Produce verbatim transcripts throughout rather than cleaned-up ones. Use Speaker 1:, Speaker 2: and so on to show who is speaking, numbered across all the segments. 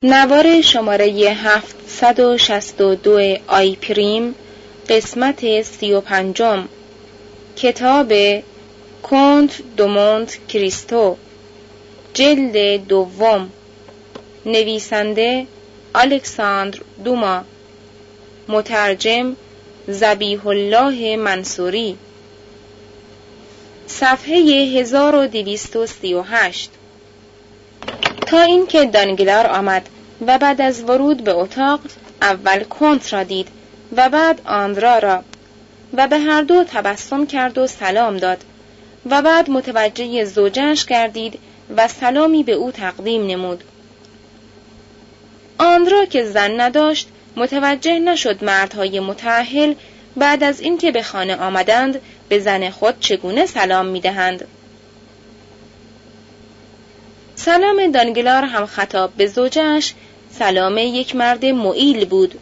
Speaker 1: نوار شماره هفتصد و شصت و دو آی پریم، قسمت سی و پنجم، کتاب کنت دو مونت کریستو، جلد دوم، نویسنده الکساندر دوما، مترجم ذبیح الله منصوری. صفحه هزار و دویست و سی و هشت. تا اینکه دانگلار آمد و بعد از ورود به اتاق اول کنت را دید و بعد آندرا را و به هر دو تبسم کرد و سلام داد و بعد متوجه زوجش گردید و سلامی به او تقدیم نمود. آندرا که زن نداشت متوجه نشد مردهای متأهل بعد از اینکه به خانه آمدند به زن خود چگونه سلام می‌دهند. سلام دانگلار هم خطاب به زوجش سلام یک مرد معیل بود.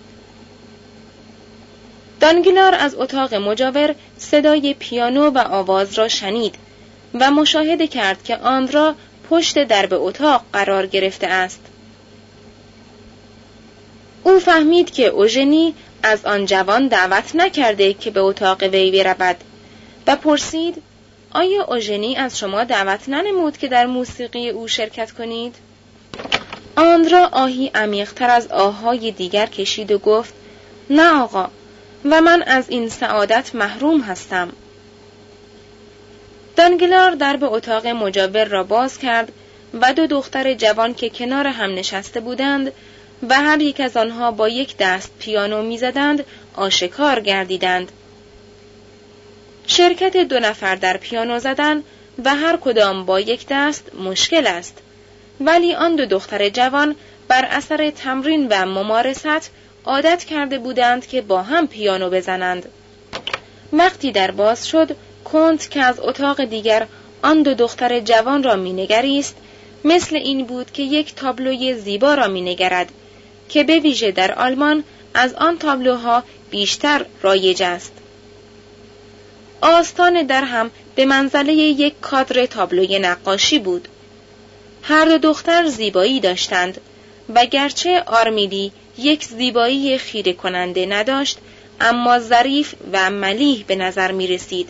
Speaker 1: دانگلار از اتاق مجاور صدای پیانو و آواز را شنید و مشاهده کرد که آندرا پشت درب اتاق قرار گرفته است. او فهمید که اوژنی از آن جوان دعوت نکرده که به اتاق وی برود و پرسید: آیا اوژنی از شما دعوت ننمود که در موسیقی او شرکت کنید؟ آندرا آهی عمیق‌تر از آه‌های دیگر کشید و گفت: نه آقا، و من از این سعادت محروم هستم. دانگلار درب اتاق مجاور را باز کرد و دو دختر جوان که کنار هم نشسته بودند و هر یک از آنها با یک دست پیانو می‌زدند آشکار گردیدند. شرکت دو نفر در پیانو زدن و هر کدام با یک دست مشکل است، ولی آن دو دختر جوان بر اثر تمرین و ممارست عادت کرده بودند که با هم پیانو بزنند. وقتی در باز شد، کنت که از اتاق دیگر آن دو دختر جوان را می‌نگریست، مثل این بود که یک تابلوی زیبا را می‌نگرد که به ویژه در آلمان از آن تابلوها بیشتر رایج است. آستان در هم به منزله یک کادر تابلوی نقاشی بود. هر دو دختر زیبایی داشتند و گرچه آرمیلی یک زیبایی خیره کننده نداشت، اما ظریف و ملیح به نظر می رسید.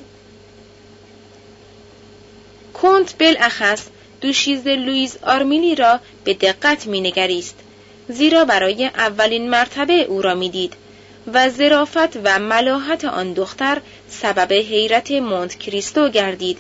Speaker 1: کنت بالاخص دوشیزه لویز آرمیلی را به دقت می نگریست، زیرا برای اولین مرتبه او را می دید و ظرافت و ملاحت آن دختر سبب حیرت مونت کریستو گردید.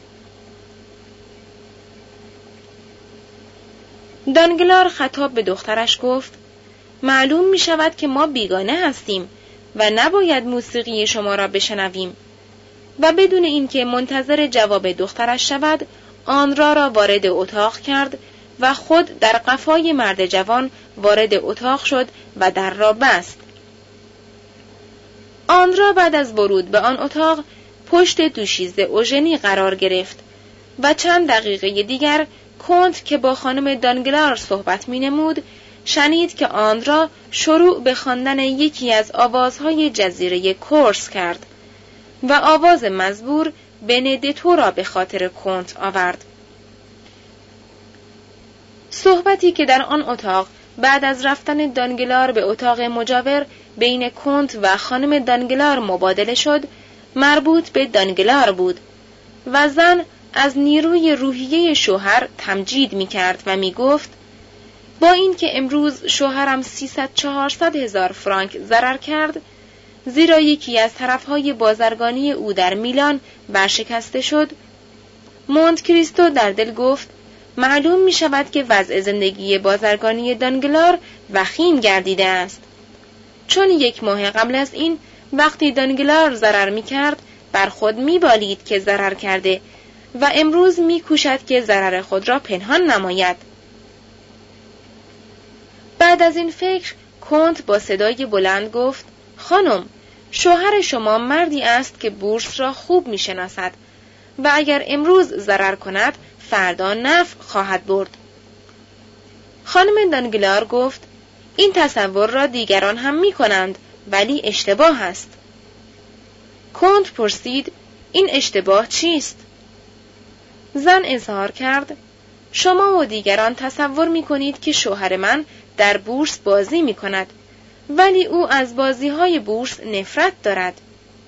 Speaker 1: دانگلار خطاب به دخترش گفت: معلوم می شود که ما بیگانه هستیم و نباید موسیقی شما را بشنویم. و بدون اینکه منتظر جواب دخترش شود، آندرا را وارد اتاق کرد و خود در قفای مرد جوان وارد اتاق شد و در را بست. آندرا بعد از ورود به آن اتاق پشت دوشیزه اوژنی قرار گرفت و چند دقیقه دیگر کنت که با خانم دانگلار صحبت می نمود شنید که آندرا شروع به خواندن یکی از آوازهای جزیره کورس کرد و آواز مزبور بندتو را به خاطر کنت آورد. صحبتی که در آن اتاق بعد از رفتن دانگلار به اتاق مجاور بین کنت و خانم دانگلار مبادله شد مربوط به دانگلار بود و زن از نیروی روحیه شوهر تمجید می کرد و می گفت: با اینکه امروز شوهرم سیصد چهارصد هزار فرانک ضرر کرد، زیرا یکی از طرفهای بازرگانی او در میلان برشکسته شد، مونت کریستو در دل گفت: معلوم می شود که وضع زندگی بازرگانی دانگلار وخیم گردیده است، چون یک ماه قبل از این وقتی دانگلار ضرر می کرد بر خود می بالید که ضرر کرده و امروز می کوشد که ضرر خود را پنهان نماید. بعد از این فکر کنت با صدای بلند گفت: خانم، شوهر شما مردی است که بورس را خوب می شناسد و اگر امروز ضرر کند فردا نفع خواهد برد. خانم دانگلار گفت: این تصور را دیگران هم می کنند، ولی اشتباه است. کنت پرسید: این اشتباه چیست؟ زن اظهار کرد: شما و دیگران تصور می کنید که شوهر من در بورس بازی می کند، ولی او از بازی های بورس نفرت دارد.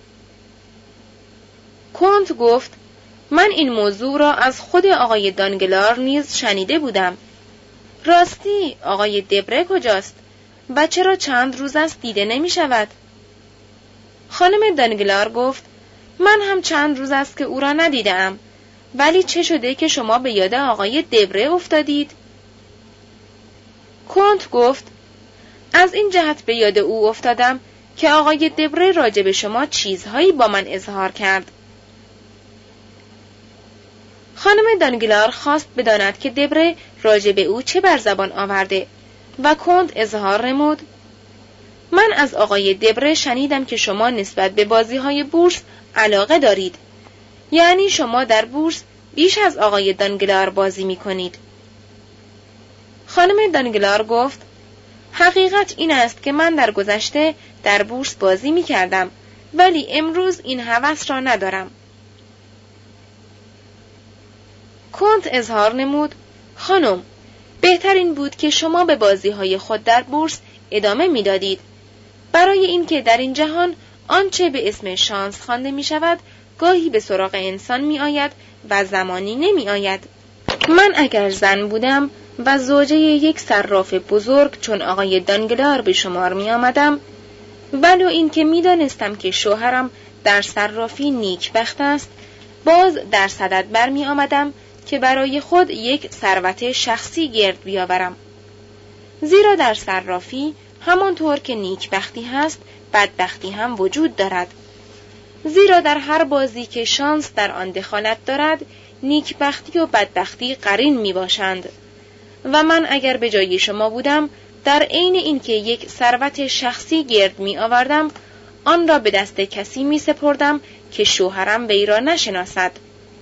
Speaker 1: کنت گفت من این موضوع را از خود آقای دانگلار نیز شنیده بودم. راستی آقای دبره کجاست؟ و چرا چند روز است دیده نمی شود؟ خانم دانگلار گفت من هم چند روز است که او را ندیدم، ولی چه شده که شما به یاد آقای دبره افتادید؟ کنت گفت از این جهت به یاد او افتادم که آقای دبره راجع به شما چیزهایی با من اظهار کرد. خانم دانگلار خواست بداند که دبره راجع به او چه بر زبان آورده و کنت اظهار نمود من از آقای دبره شنیدم که شما نسبت به بازی‌های بورس علاقه دارید، یعنی شما در بورس بیش از آقای دانگلار بازی می‌کنید. خانم دانگلار گفت حقیقت این است که من در گذشته در بورس بازی می‌کردم، ولی امروز این هوس را ندارم. کنت اظهار نمود خانم، بهترین بود که شما به بازی‌های خود در بورس ادامه می‌دادید، برای اینکه در این جهان آنچه به اسم شانس خوانده می‌شود گاهی به سراغ انسان می‌آید و زمانی نمی‌آید. من اگر زن بودم و زوجه یک صراف بزرگ چون آقای دانگلار به شمار می‌آمدم، ولو اینکه می‌دانستم که شوهرم در صرافی نیکبخت است، باز در صدد برمی‌آمدم که برای خود یک ثروت شخصی گرد بیاورم. زیرا در صرافی همانطور که نیکبختی هست، بدبختی هم وجود دارد. زیرا در هر بازی که شانس در آن دخالت دارد، نیکبختی و بدبختی قرین می باشند. و من اگر به جای شما بودم، در عین اینکه یک ثروت شخصی گرد می آوردم، آن را به دست کسی می سپردم که شوهرم وی را نشناسد.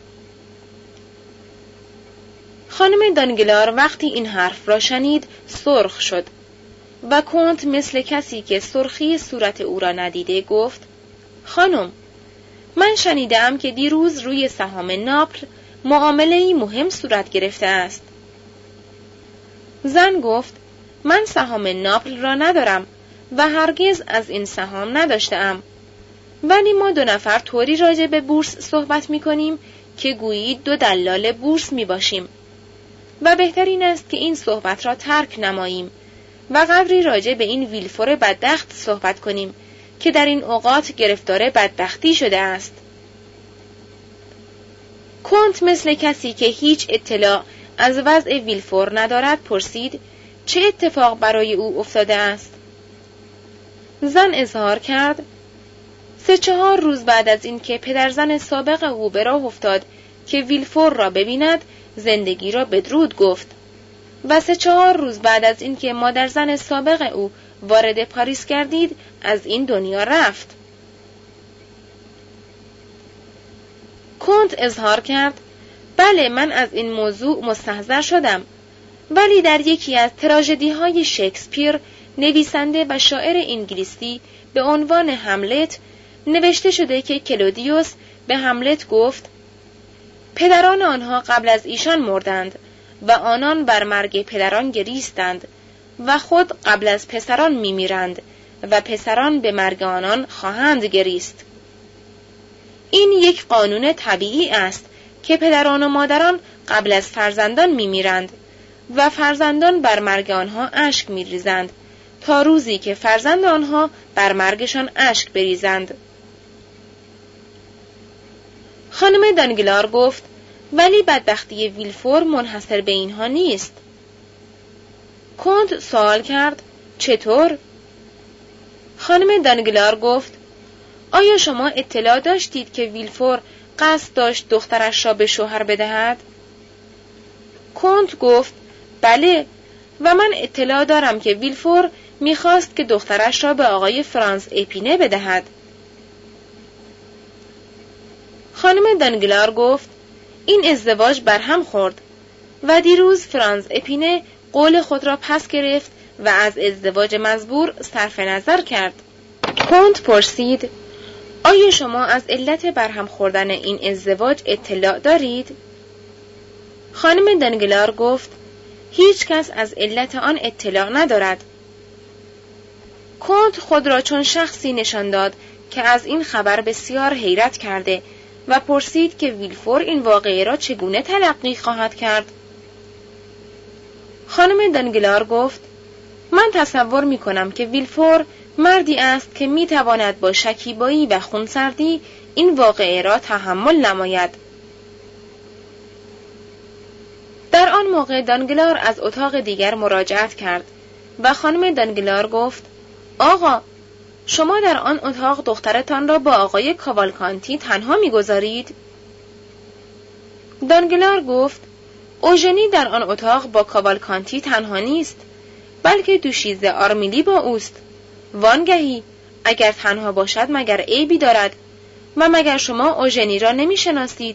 Speaker 1: خانم دانگلار وقتی این حرف را شنید سرخ شد و کنت مثل کسی که سرخی صورت او را ندیده گفت خانم، من شنیدم که دیروز روی سهام ناپل معامله‌ای مهم صورت گرفته است. زن گفت من سهام ناپل را ندارم و هرگز از این سهام نداشتم، ولی ما دو نفر طوری راجع به بورس صحبت می کنیم که گویی دو دلال بورس می باشیم و بهترین است که این صحبت را ترک نماییم و قدری راجع به این ویلفور بدبخت صحبت کنیم که در این اوقات گرفتار بدبختی شده است. کنت مثل کسی که هیچ اطلاع از وضع ویلفور ندارد پرسید چه اتفاق برای او افتاده است؟ زن اظهار کرد سه چهار روز بعد از اینکه پدرزن سابق او به راه افتاد که ویلفور را ببیند، زندگی را بدرود گفت و سه چهار روز بعد از اینکه مادرزن سابق او وارد پاریس گردید از این دنیا رفت. کنت اظهار کرد بله، من از این موضوع مستحضر شدم، ولی در یکی از تراژدی های شکسپیر نویسنده و شاعر انگلیسی به عنوان هملت نوشته شده که کلودیوس به هملت گفت پدران آنها قبل از ایشان مردند و آنان بر مرگ پدران گریستند و خود قبل از پسران میمیرند و پسران به مرگ آنان خواهند گریست. این یک قانون طبیعی است که پدران و مادران قبل از فرزندان میمیرند و فرزندان بر مرگ آنها اشک میریزند تا روزی که فرزند آنها بر مرگشان اشک بریزند. خانم دانگلار گفت ولی بدبختی ویلفور منحصر به اینها نیست. کنت سوال کرد چطور؟ خانم دانگلار گفت آیا شما اطلاع داشتید که ویلفور قصد داشت دخترش را به شوهر بدهد؟ کنت گفت بله، و من اطلاع دارم که ویلفور میخواست که دخترش را به آقای فرانس اپینه بدهد. خانم دانگلار گفت این ازدواج برهم خورد و دیروز فرانس اپینه قول خود را پس گرفت و از ازدواج مزبور صرف نظر کرد. کنت پرسید آیا شما از علت برهم خوردن این ازدواج اطلاع دارید؟ خانم دانگلار گفت هیچ کس از علت آن اطلاع ندارد. کنت خود را چون شخصی نشان داد که از این خبر بسیار حیرت کرده و پرسید که ویلفور این واقعه را چگونه تلقی خواهد کرد. خانم دانگلار گفت: من تصور می کنم که ویلفور مردی است که می تواند با شکیبایی و خونسردی این واقعه را تحمل نماید. در آن موقع دانگلار از اتاق دیگر مراجعت کرد و خانم دانگلار گفت: آقا، شما در آن اتاق دخترتان را با آقای کاوالکانتی تنها می‌گذارید؟ دانگلار گفت: اوژنی در آن اتاق با کاوالکانتی تنها نیست، بلکه دوشیزه آرمیلی با اوست. وانگهی اگر تنها باشد مگر عیبی دارد و مگر شما اوژنی را نمی‌شناسید؟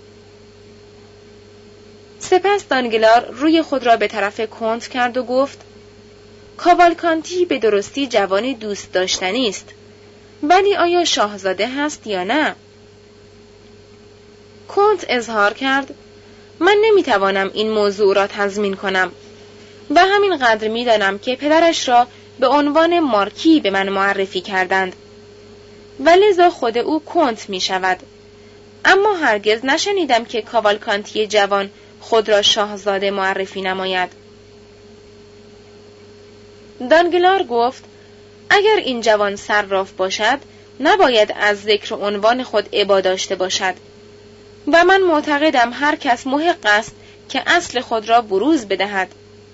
Speaker 1: سپس دانگلار روی خود را به طرف کنت کرد و گفت: کاوالکانتی به درستی جوانی دوست داشتنی است، ولی آیا شاهزاده هست یا نه؟ کنت اظهار کرد: من نمیتوانم این موضوع را تضمین کنم و همین قدر میدانم که پدرش را به عنوان مارکی به من معرفی کردند و لذا خود او کنت می شود. اما هرگز نشنیدم که کاوالکانتی جوان خود را شاهزاده معرفی نماید. دانگلار گفت: اگر این جوان صراف باشد نباید از ذکر عنوان خود ابا داشته باشد و من معتقدم هر کس محق است که اصل خود را بروز بدهد.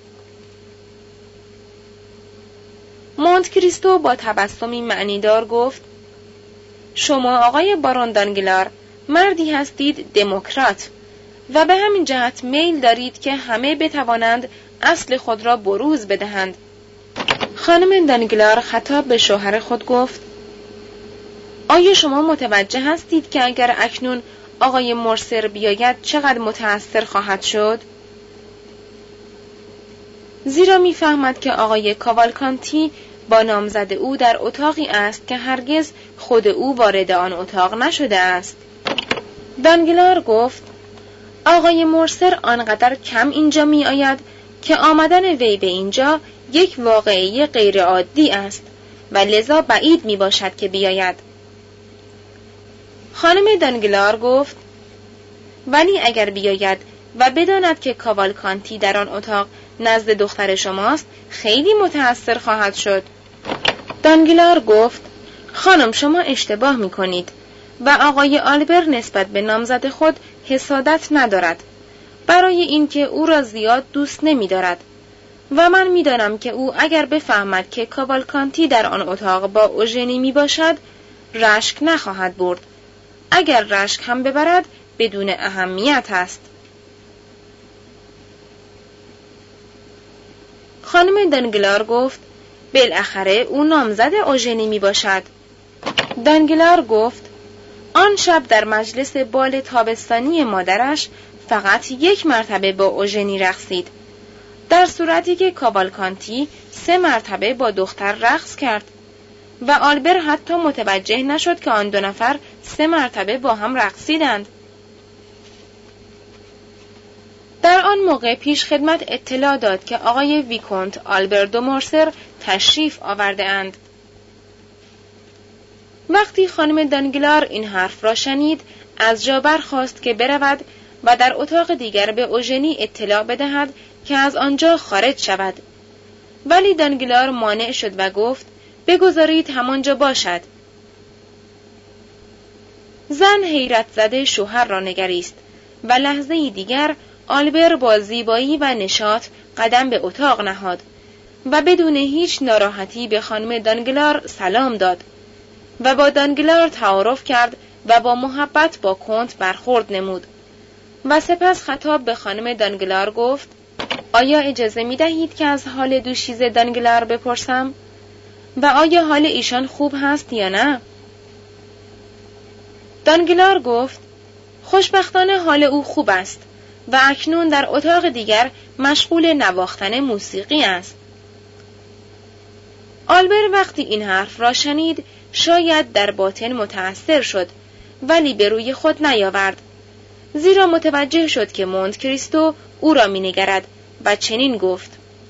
Speaker 1: مونت کریستو با تبسمی معنیدار گفت: شما آقای بارون دانگلار مردی هستید دموکرات و به همین جهت میل دارید که همه بتوانند اصل خود را بروز بدهند. خانم دانگلار خطاب به شوهر خود گفت: آیا شما متوجه هستید که اگر اکنون آقای مورسر بیاید چقدر متأثر خواهد شد؟ زیرا می‌فهمد که آقای کاوالکانتی با نامزد او در اتاقی است که هرگز خود او وارد آن اتاق نشده است. دانگلار گفت: آقای مورسر آنقدر کم اینجا می آید که آمدن وی به اینجا یک واقعه غیر عادی است و لذا بعید می باشد که بیاید. خانم دانگلار گفت: ولی اگر بیاید و بداند که کاوالکانتی در آن اتاق نزد دختر شماست خیلی متأثر خواهد شد. دانگلار گفت: خانم شما اشتباه می کنید و آقای آلبر نسبت به نامزد خود حسادت ندارد، برای اینکه او را زیاد دوست نمی دارد و من می دانم که او اگر بفهمد که کاوالکانتی در آن اتاق با اوژنی می باشد رشک نخواهد برد. اگر رشک هم ببرد بدون اهمیت است. خانم دانگلار گفت: بالاخره او نامزد اوژنی می باشد. دانگلار گفت: آن شب در مجلس بال تابستانی مادرش فقط یک مرتبه با اوژنی رقصید، در صورتی که کاوالکانتی سه مرتبه با دختر رقص کرد و آلبر حتی متوجه نشد که آن دو نفر سه مرتبه با هم رقصیدند. در آن موقع پیش خدمت اطلاع داد که آقای ویکونت آلبر دو مورسر تشریف آورده اند. وقتی خانم دانگلار این حرف را شنید از جا برخاست که برود و در اتاق دیگر به اوژنی اطلاع بدهد که از آنجا خارج شود، ولی دانگلار مانع شد و گفت: بگذارید همانجا باشد. زن حیرت زده شوهر را نگریست و لحظه دیگر آلبر با زیبایی و نشاط قدم به اتاق نهاد و بدون هیچ ناراحتی به خانم دانگلار سلام داد و با دانگلار تعارف کرد و با محبت با کنت برخورد نمود و سپس خطاب به خانم دانگلار گفت: آیا اجازه می دهید که از حال دوشیزه دانگلار بپرسم و آیا حال ایشان خوب هست یا نه؟ دانگلار گفت: خوشبختانه حال او خوب است و اکنون در اتاق دیگر مشغول نواختن موسیقی است. آلبر وقتی این حرف را شنید شاید در باطن متأثر شد ولی به روی خود نیاورد، زیرا متوجه شد که مونت کریستو او را می نگرد و چنین گفت: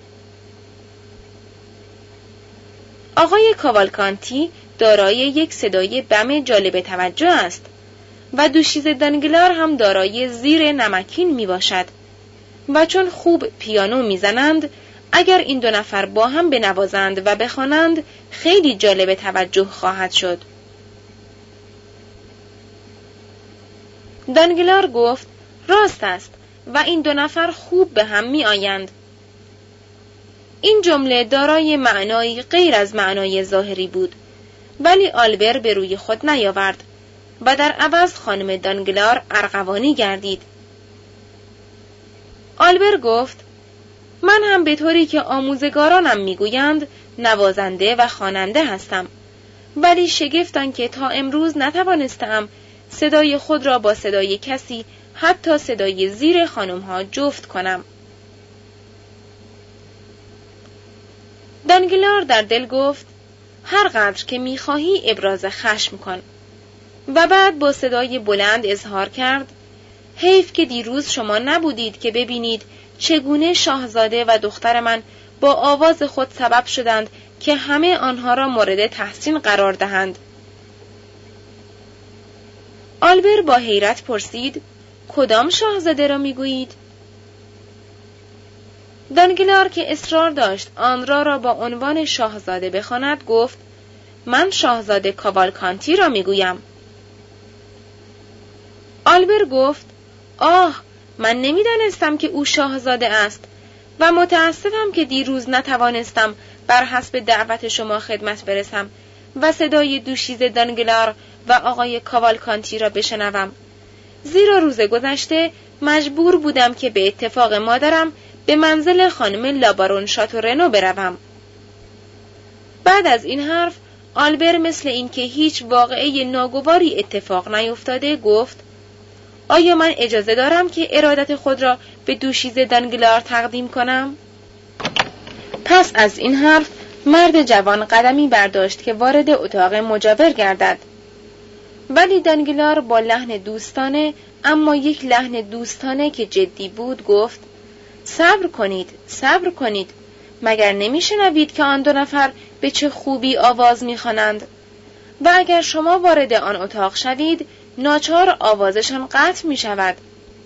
Speaker 1: آقای کاوالکانتی دارای یک صدای بم جالب توجه است و دوشیزه دانگلار هم دارای زیر نمکین می باشد و چون خوب پیانو می زنند، اگر این دو نفر با هم بنوازند و بخوانند خیلی جالب توجه خواهد شد. دانگلار گفت: راست است و این دو نفر خوب به هم می آیند. این جمله دارای معنایی غیر از معنای ظاهری بود، ولی آلبر به روی خود نیاورد و در عوض خانم دانگلار ارغوانی گردید. آلبر گفت: من هم به طوری که آموزگارانم میگویند نوازنده و خواننده هستم، ولی شگفتان که تا امروز نتوانستم صدای خود را با صدای کسی، حتی صدای زیر خانمها، جفت کنم. دانگلار در دل گفت: هر قدر که میخواهی ابراز خشم کن. و بعد با صدای بلند اظهار کرد: حیف که دیروز شما نبودید که ببینید چگونه شاهزاده و دختر من با آواز خود سبب شدند که همه آنها را مورد تحسین قرار دهند. آلبر با حیرت پرسید: کدام شاهزاده را میگویید؟ دانگلار که اصرار داشت آن را را با عنوان شاهزاده بخواند گفت: من شاهزاده کاوالکانتی را میگویم. آلبر گفت: آه، من نمیدانستم که او شاهزاده است و متاسفم که دیروز نتوانستم بر حسب دعوت شما خدمت برسم و صدای دوشیزه دانگلار و آقای کاوالکانتی را بشنوم، زیرا روز گذشته مجبور بودم که به اتفاق مادرم به منزل خانم لابارون شاتورنو بروم. بعد از این حرف آلبر مثل اینکه هیچ واقعه ناگواری اتفاق نیفتاده گفت: آیا من اجازه دارم که ارادت خود را به دوشیزه دانگلار تقدیم کنم؟ پس از این حرف مرد جوان قدمی برداشت که وارد اتاق مجاور گردد، ولی دانگلار با لحن دوستانه، اما یک لحن دوستانه که جدی بود، گفت: صبر کنید، صبر کنید. مگر نمیشنوید که آن دو نفر به چه خوبی آواز میخوانند؟ و اگر شما وارد آن اتاق شوید، ناچار آوازشان قطع می شود.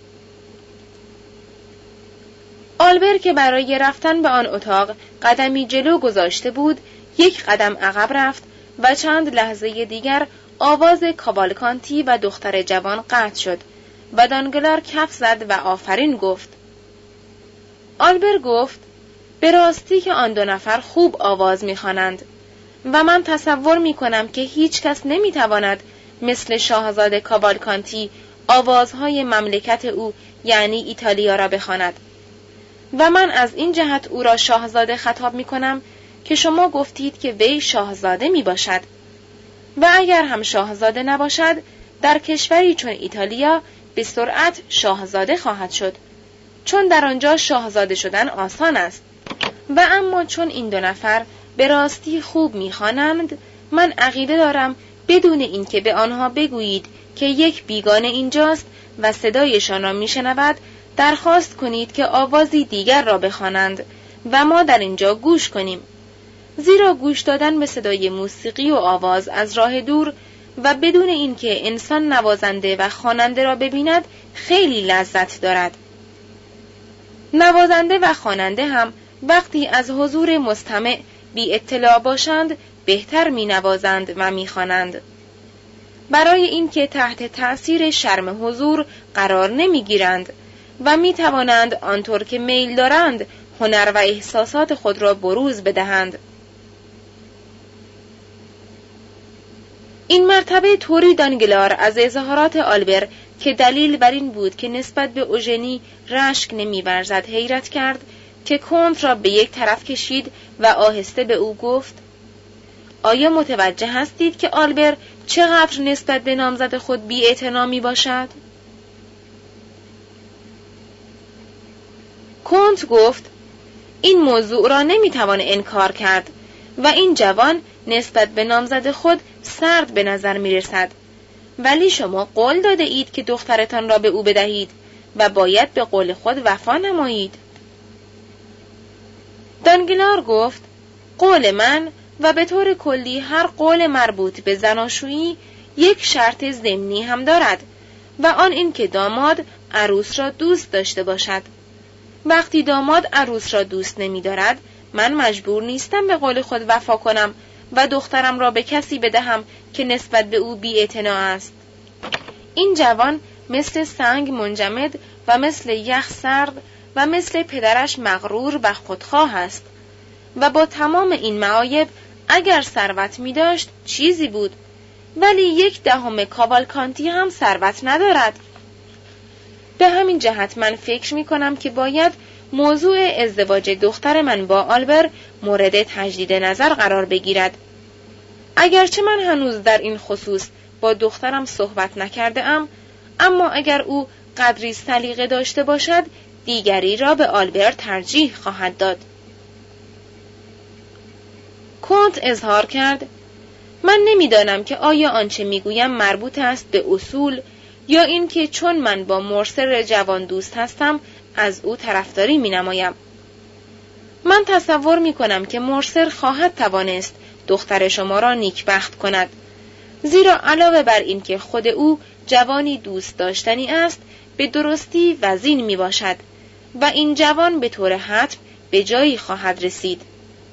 Speaker 1: آلبر که برای رفتن به آن اتاق قدمی جلو گذاشته بود، یک قدم عقب رفت و چند لحظه دیگر آواز کاوالکانتی و دختر جوان قطع شد و دانگلار کف زد و آفرین گفت. آلبر گفت: به راستی که آن دو نفر خوب آواز می خوانند و من تصور می کنم که هیچ کس نمی تواند مثل شاهزاده کاوالکانتی آوازهای مملکت او یعنی ایتالیا را بخواند و من از این جهت او را شاهزاده خطاب می کنم که شما گفتید که وی شاهزاده می باشد و اگر هم شاهزاده نباشد در کشوری چون ایتالیا به سرعت شاهزاده خواهد شد، چون در آنجا شاهزاده شدن آسان است. و اما چون این دو نفر به راستی خوب می خوانند، من عقیده دارم بدون اینکه به آنها بگویید که یک بیگانه اینجاست و صدایشان را میشنود، درخواست کنید که آوازی دیگر را بخوانند و ما در اینجا گوش کنیم، زیرا گوش دادن به صدای موسیقی و آواز از راه دور و بدون اینکه انسان نوازنده و خواننده را ببیند خیلی لذت دارد. نوازنده و خواننده هم وقتی از حضور مستمع بی اطلاع باشند بهتر می نوازند و می خوانند، برای اینکه تحت تأثیر شرم حضور قرار نمی گیرند و می توانند آنطور که میل دارند هنر و احساسات خود را بروز بدهند. این مرتبه طوری دانگلار از اظهارات آلبر که دلیل بر این بود که نسبت به اوژنی رشک نمی ورزد حیرت کرد که کنت را به یک طرف کشید و آهسته به او گفت: آیا متوجه هستید که آلبر چقدر نسبت به نامزد خود بی‌اعتنا می باشد؟ کنت گفت: این موضوع را نمی توان انکار کرد و این جوان نسبت به نامزد خود سرد به نظر می رسد، ولی شما قول داده اید که دخترتان را به او بدهید و باید به قول خود وفا نمایید. دانگلار گفت قول من و به طور کلی هر قول مربوط به زناشویی یک شرط ضمنی هم دارد و آن این که داماد عروس را دوست داشته باشد. وقتی داماد عروس را دوست نمی دارد، من مجبور نیستم به قول خود وفا کنم و دخترم را به کسی بدهم که نسبت به او بی‌اعتنا است. این جوان مثل سنگ منجمد و مثل یخ سرد و مثل پدرش مغرور و خودخواه است و با تمام این معایب اگر ثروت می داشت چیزی بود، ولی یک دهم کاوالکانتی هم ثروت ندارد. به همین جهت من فکر می کنم که باید موضوع ازدواج دختر من با آلبر مورد تجدید نظر قرار بگیرد. اگرچه من هنوز در این خصوص با دخترم صحبت نکرده ام، اما اگر او قدری سلیقه داشته باشد دیگری را به آلبر ترجیح خواهد داد. کنت اظهار کرد من نمیدانم که آیا آنچه میگویم مربوط است به اصول یا اینکه چون من با مرسر جوان دوست هستم از او طرفداری مینمایم. من تصور میکنم که مرسر خواهد توانست دختر شما را نیکبخت کند، زیرا علاوه بر اینکه خود او جوانی دوست داشتنی است به درستی وزین می باشد و این جوان به طور حتم به جایی خواهد رسید.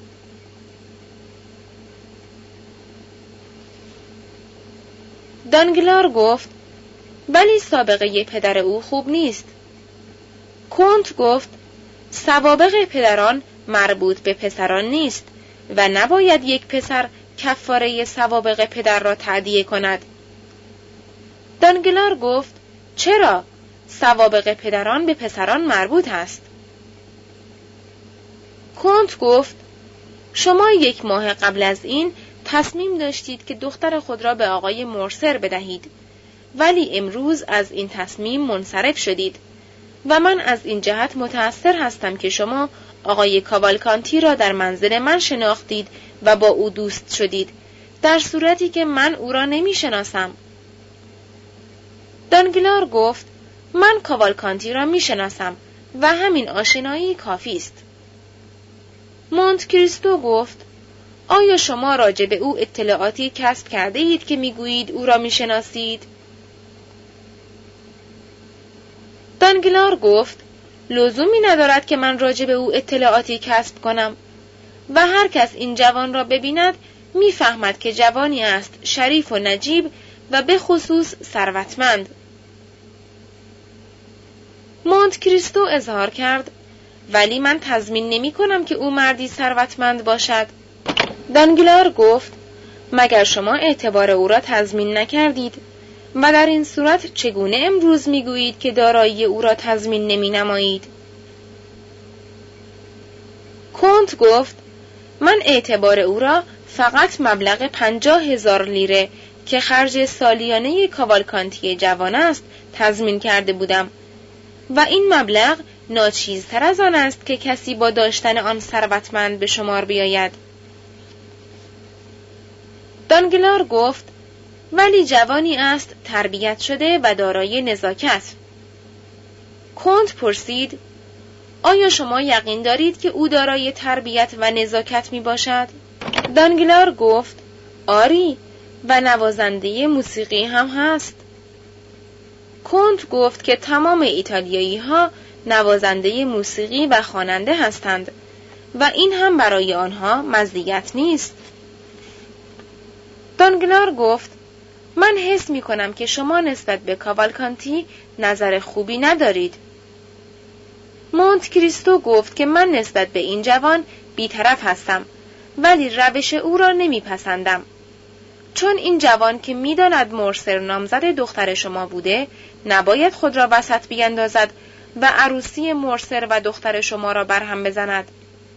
Speaker 1: دانگلار گفت ولی سابقه پدر او خوب نیست. کنت گفت سوابق پدران مربوط به پسران نیست و نباید یک پسر کفاره سوابق پدر را تأدیه کند. دانگلار گفت چرا؟ سوابق پدران به پسران مربوط است. کنت گفت شما یک ماه قبل از این تصمیم داشتید که دختر خود را به آقای مرسر بدهید، ولی امروز از این تصمیم منصرف شدید و من از این جهت متأثر هستم که شما آقای کاوالکانتی را در منزل من شناختید و با او دوست شدید، در صورتی که من او را نمی شناسم. دانگلار گفت من کاوالکانتی را می شناسم و همین آشنایی کافی است. مونت کریستو گفت آیا شما راجع به او اطلاعاتی کسب کرده اید که می گویید او را می شناسید؟ دانگلار گفت لزومی ندارد که من راجع به او اطلاعاتی کسب کنم و هر کس این جوان را ببیند میفهمد که جوانی است شریف و نجیب و به خصوص ثروتمند. مونت کریستو اظهار کرد ولی من تضمین نمی کنم که او مردی ثروتمند باشد. دانگلار گفت مگر شما اعتبار او را تضمین نکردید و در این صورت چگونه امروز میگویید که دارایی او را تضمین نمی نمایید؟ کنت گفت من اعتبار او را فقط مبلغ پنجاه هزار لیره که خرج سالیانه کاوالکانتی جوان است تضمین کرده بودم و این مبلغ ناچیزتر از آن است که کسی با داشتن آن ثروتمند به شمار بیاید. دانگلار گفت ولی جوانی است تربیت شده و دارای نزاکت. کنت پرسید آیا شما یقین دارید که او دارای تربیت و نزاکت می باشد؟ دانگلار گفت آری و نوازنده موسیقی هم هست. کنت گفت که تمام ایتالیایی ها نوازنده موسیقی و خواننده هستند و این هم برای آنها مزیت نیست. دانگلار گفت من حس می کنم که شما نسبت به کاوالکانتی نظر خوبی ندارید. مونت کریستو گفت که من نسبت به این جوان بی‌طرف هستم ولی روش او را نمی پسندم. چون این جوان که می داند مرسر نامزد دختر شما بوده نباید خود را وسط بیندازد و عروسی مرسر و دختر شما را برهم بزند.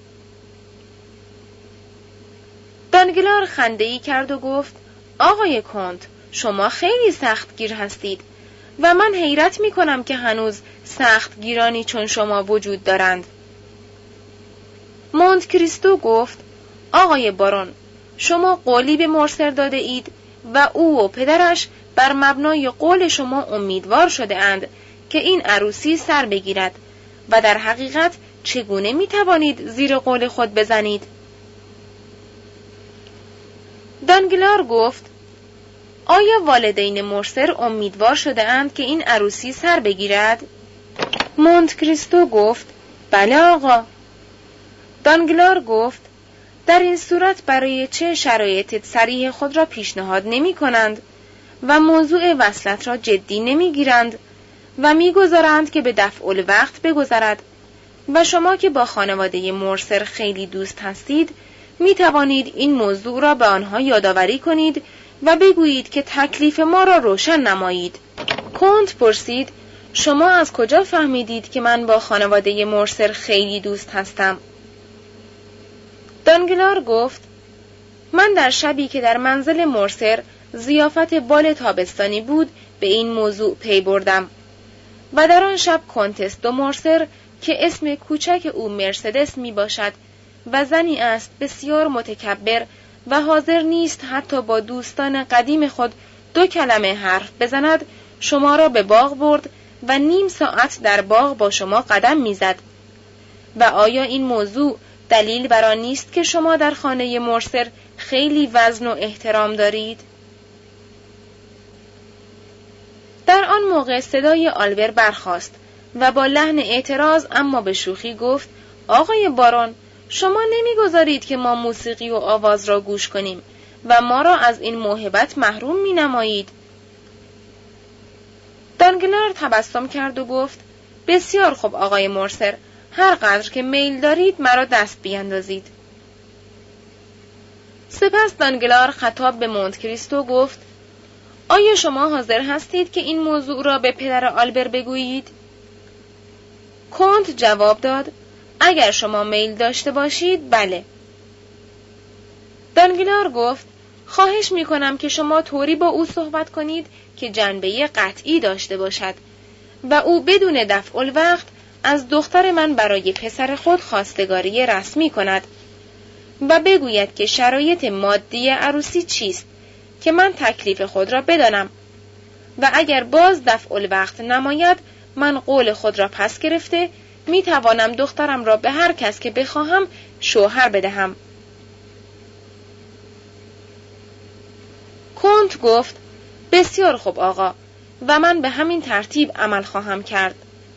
Speaker 1: دانگلار خنده‌ای کرد و گفت آقای کنت شما خیلی سختگیر هستید و من حیرت می کنم که هنوز سختگیرانی چون شما وجود دارند. مونت کریستو گفت آقای بارون شما قولی به مرسر داده اید و او و پدرش بر مبنای قول شما امیدوار شده اند که این عروسی سر بگیرد و در حقیقت چگونه می توانید زیر قول خود بزنید؟ دانگلار گفت آیا والدین مرسر امیدوار شده اند که این عروسی سر بگیرد؟ مونت کریستو گفت بله آقا. دانگلار گفت در این صورت برای چه شرایط صریح خود را پیشنهاد نمی کنند و موضوع وصلت را جدی نمی گیرند و می گذارند که به دفع الوقت بگذرد و شما که با خانواده مرسر خیلی دوست هستید می توانید این موضوع را به آنها یادآوری کنید و بگویید که تکلیف ما را روشن نمایید. کنت پرسید شما از کجا فهمیدید که من با خانواده مرسر خیلی دوست هستم؟ دانگلار گفت من در شبی که در منزل مرسر ضیافت بال تابستانی بود به این موضوع پی بردم و در آن شب کنتس دو مرسر که اسم کوچک او مرسدس می باشد و زنی است بسیار متکبر و حاضر نیست حتی با دوستان قدیم خود دو کلمه حرف بزند، شما را به باغ برد و نیم ساعت در باغ با شما قدم میزد. و آیا این موضوع دلیل بر آن نیست که شما در خانه مرسر خیلی وزن و احترام دارید؟ در آن موقع صدای آلبر برخاست و با لحن اعتراض اما به شوخی گفت آقای بارون، شما نمیگذارید که ما موسیقی و آواز را گوش کنیم و ما را از این موهبت محروم می نمایید. دانگلار تبسم کرد و گفت بسیار خوب آقای مرسر، هر قدر که میل دارید مرا دست بیندازید. سپس دانگلار خطاب به مونت کریستو گفت آیا شما حاضر هستید که این موضوع را به پدر آلبر بگویید؟ کنت جواب داد اگر شما میل داشته باشید بله. دانگلار گفت خواهش می کنم که شما طوری با او صحبت کنید که جنبه قطعی داشته باشد و او بدون دفع الوقت از دختر من برای پسر خود خواستگاری رسمی کند و بگوید که شرایط مادی عروسی چیست که من تکلیف خود را بدانم و اگر باز دفع الوقت نماید من قول خود را پس گرفته می توانم دخترم را به هر کس که بخواهم شوهر بدهم. کنت گفت بسیار خوب آقا و من به همین ترتیب عمل خواهم کرد.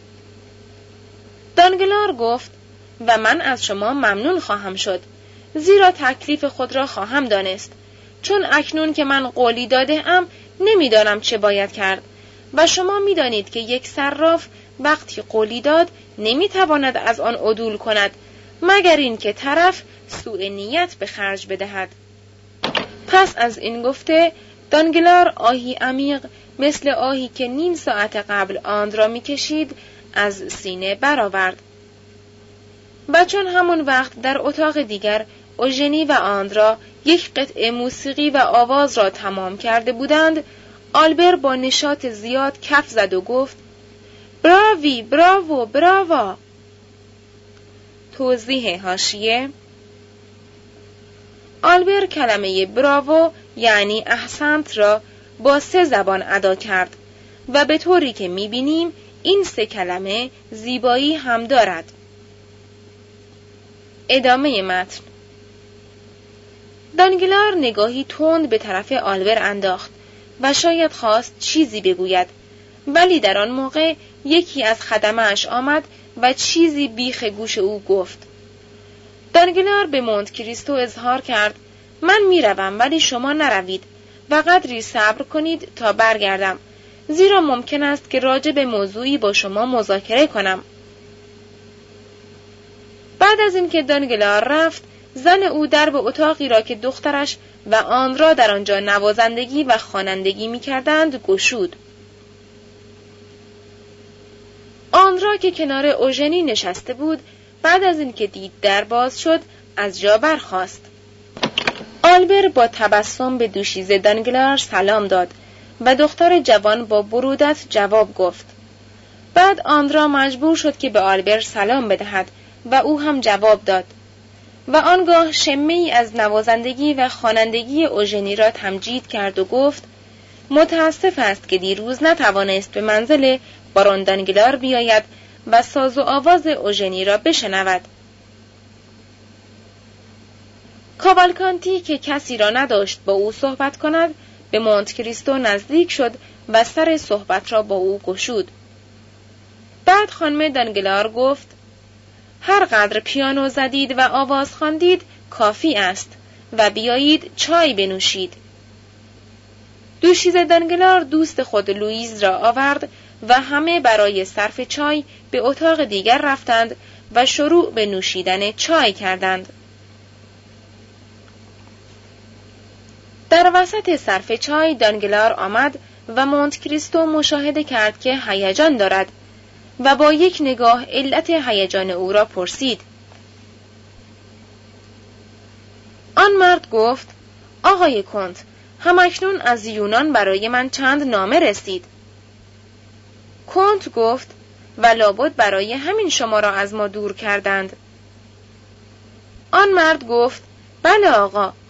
Speaker 1: دانگلار گفت و من از شما ممنون خواهم شد زیرا تکلیف خود را خواهم دانست، چون اکنون که من قولی داده ام نمیدانم چه باید کرد و شما میدانید که یک صراف وقتی قولی داد نمیتواند از آن عدول کند مگر این که طرف سوء نیت به خرج بدهد. پس از این گفته دانگلار آهی عمیق مثل آهی که نیم ساعت قبل آن را میکشید از سینه برآورد و چون همون وقت در اتاق دیگر اوژنی و آندرا یک قطعه موسیقی و آواز را تمام کرده بودند، آلبر با نشاط زیاد کف زد و گفت براوی براوو براوا. توضیح حاشیه: آلبر کلمه براوو یعنی احسنت را با سه زبان ادا کرد و به طوری که می‌بینیم این سه کلمه زیبایی هم دارد. ادامه متن. دانگلار نگاهی تند به طرف آلبر انداخت و شاید خواست چیزی بگوید، ولی در آن موقع یکی از خدمه‌اش آمد و چیزی بیخ گوش او گفت. دانگلار به مونت کریستو اظهار کرد من میروم ولی شما نروید و قدری صبر کنید تا برگردم، زیرا ممکن است که راجع به موضوعی با شما مذاکره کنم. بعد از اینکه دانگلار رفت، زن او درب اتاقی را که دخترش و آن را در آنجا نوازندگی و خوانندگی می‌کردند گشود. آن را که کنار اوژنی نشسته بود، بعد از اینکه دید در باز شد، از جا برخاست. آلبر با تبسم به دوشیزه دانگلار سلام داد و دختر جوان با برودت جواب گفت. بعد آندرا مجبور شد که به آلبر سلام بدهد و او هم جواب داد و آنگاه شمه‌ای از نوازندگی و خوانندگی اوژنی را تمجید کرد و گفت متاسف است که دیروز نتوانست به منزل بارون دانگلار بیاید و ساز و آواز اوژنی را بشنود. کاوالکانتی که کسی را نداشت با او صحبت کند، به مونت کریستو نزدیک شد و سر صحبت را با او گشود. بعد خانم دانگلار گفت: هر قدر پیانو زدید و آواز خواندید کافی است و بیایید چای بنوشید. دوشیزه دانگلار دوست خود لوئیز را آورد و همه برای صرف چای به اتاق دیگر رفتند و شروع به نوشیدن چای کردند. در وسط صرف چای دانگلار آمد و مونت کریستو مشاهده کرد که هیجان دارد و با یک نگاه علت هیجان او را پرسید. آن مرد گفت: آقای کنت، همکنون از یونان برای من چند نامه رسید. کنت گفت: و لابد برای همین شما را از ما دور کردند. آن مرد گفت: بله آقا،